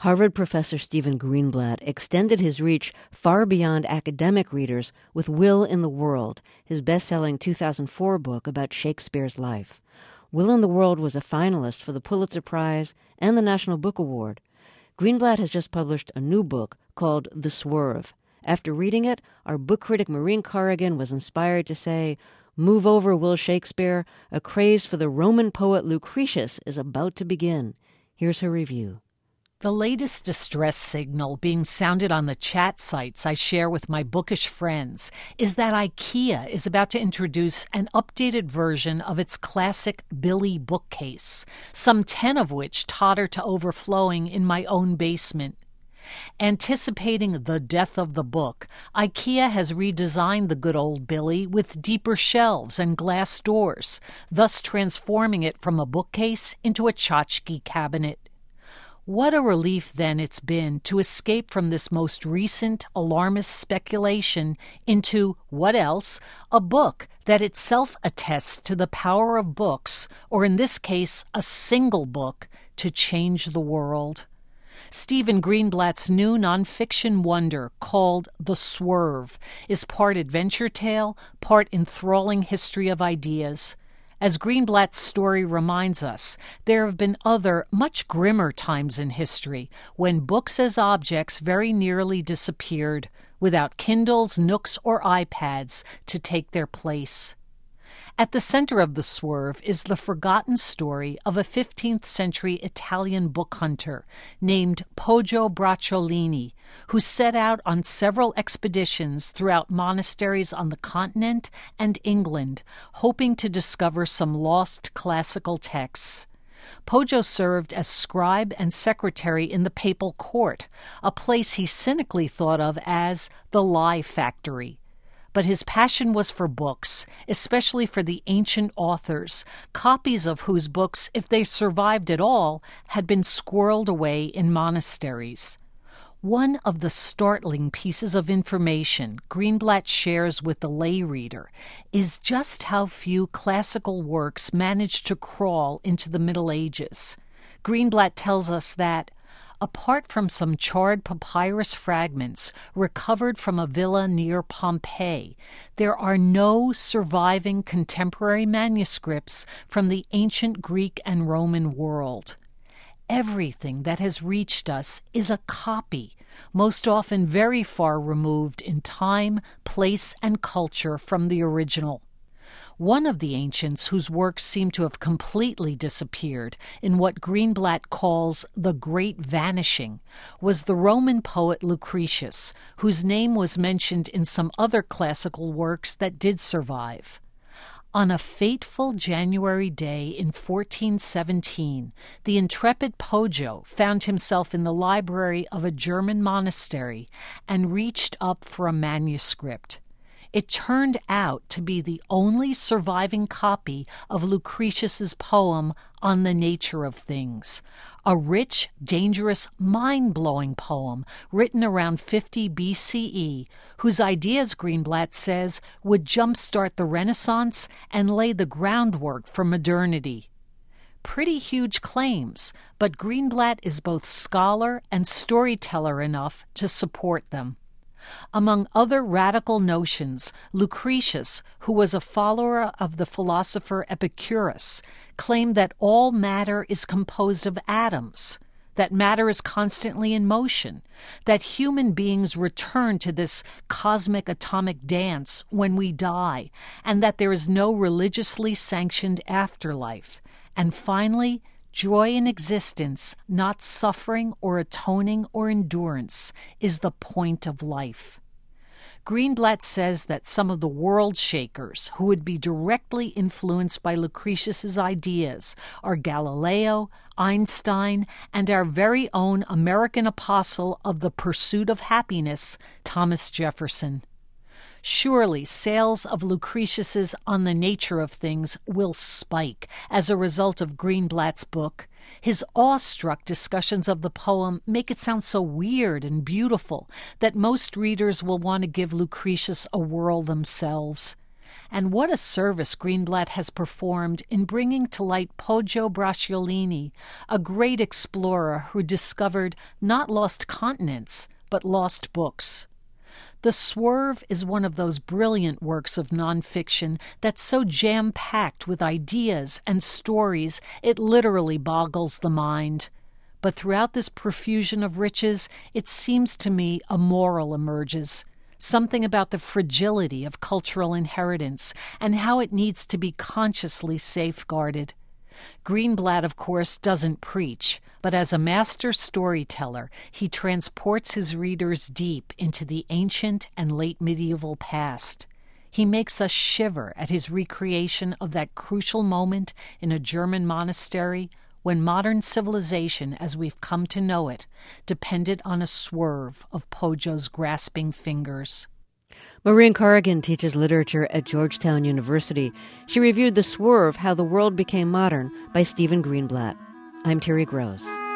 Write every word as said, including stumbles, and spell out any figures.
Harvard professor Stephen Greenblatt extended his reach far beyond academic readers with Will in the World, his best-selling two thousand four book about Shakespeare's life. Will in the World was a finalist for the Pulitzer Prize and the National Book Award. Greenblatt has just published a new book called The Swerve. After reading it, our book critic Maureen Corrigan was inspired to say, "Move over, Will Shakespeare. A craze for the Roman poet Lucretius is about to begin." Here's her review. The latest distress signal being sounded on the chat sites I share with my bookish friends is that IKEA is about to introduce an updated version of its classic Billy bookcase, some ten of which totter to overflowing in my own basement. Anticipating the death of the book, IKEA has redesigned the good old Billy with deeper shelves and glass doors, thus transforming it from a bookcase into a tchotchke cabinet. What a relief, then, it's been to escape from this most recent alarmist speculation into, what else, a book that itself attests to the power of books, or in this case, a single book, to change the world. Stephen Greenblatt's new nonfiction wonder, called The Swerve, is part adventure tale, part enthralling history of ideas. As Greenblatt's story reminds us, there have been other, much grimmer times in history when books as objects very nearly disappeared, without Kindles, Nooks, or iPads to take their place. At the center of The Swerve is the forgotten story of a fifteenth century Italian book hunter named Poggio Bracciolini, who set out on several expeditions throughout monasteries on the continent and England, hoping to discover some lost classical texts. Poggio served as scribe and secretary in the papal court, a place he cynically thought of as the lie factory. But his passion was for books, especially for the ancient authors, copies of whose books, if they survived at all, had been squirreled away in monasteries. One of the startling pieces of information Greenblatt shares with the lay reader is just how few classical works managed to crawl into the Middle Ages. Greenblatt tells us that, apart from some charred papyrus fragments recovered from a villa near Pompeii, there are no surviving contemporary manuscripts from the ancient Greek and Roman world. Everything that has reached us is a copy, most often very far removed in time, place, and culture from the original. One of the ancients whose works seem to have completely disappeared in what Greenblatt calls the Great Vanishing was the Roman poet Lucretius, whose name was mentioned in some other classical works that did survive. On a fateful January day in fourteen seventeen, the intrepid Poggio found himself in the library of a German monastery and reached up for a manuscript. It turned out to be the only surviving copy of Lucretius's poem On the Nature of Things, a rich, dangerous, mind-blowing poem written around fifty B C E, whose ideas, Greenblatt says, would jumpstart the Renaissance and lay the groundwork for modernity. Pretty huge claims, but Greenblatt is both scholar and storyteller enough to support them. Among other radical notions, Lucretius, who was a follower of the philosopher Epicurus, claimed that all matter is composed of atoms, that matter is constantly in motion, that human beings return to this cosmic atomic dance when we die, and that there is no religiously sanctioned afterlife, and finally, joy in existence, not suffering or atoning or endurance, is the point of life. Greenblatt says that some of the world shakers who would be directly influenced by Lucretius's ideas are Galileo, Einstein, and our very own American apostle of the pursuit of happiness, Thomas Jefferson. Surely sales of Lucretius's On the Nature of Things will spike as a result of Greenblatt's book. His awestruck discussions of the poem make it sound so weird and beautiful that most readers will want to give Lucretius a whirl themselves. And what a service Greenblatt has performed in bringing to light Poggio Bracciolini, a great explorer who discovered not lost continents, but lost books. The Swerve is one of those brilliant works of nonfiction that's so jam-packed with ideas and stories it literally boggles the mind. But throughout this profusion of riches, it seems to me a moral emerges, something about the fragility of cultural inheritance and how it needs to be consciously safeguarded. Greenblatt, of course, doesn't preach, but as a master storyteller, he transports his readers deep into the ancient and late medieval past. He makes us shiver at his recreation of that crucial moment in a German monastery when modern civilization, as we've come to know it, depended on a swerve of Poggio's grasping fingers. Maureen Corrigan teaches literature at Georgetown University. She reviewed The Swerve, How the World Became Modern by Stephen Greenblatt. I'm Terry Gross.